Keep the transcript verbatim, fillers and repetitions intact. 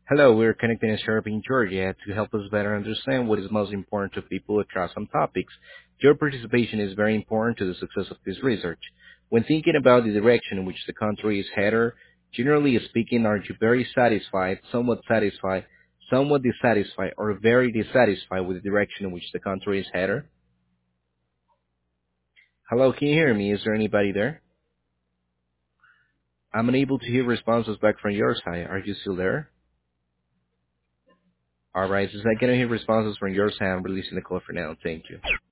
Hello, we're connecting and serving Georgia to help us better understand what is most important to people across some topics. Your participation is very important to the success of this research. When thinking about the direction in which the country is headed, generally speaking, are you very satisfied, somewhat satisfied, somewhat dissatisfied, or very dissatisfied with the direction in which the country is headed? Hello, can you hear me? Is there anybody there? I'm unable to hear responses back from your side. Are you still there? All right, since I cannot hear responses from your side, I'm releasing the call for now. Thank you.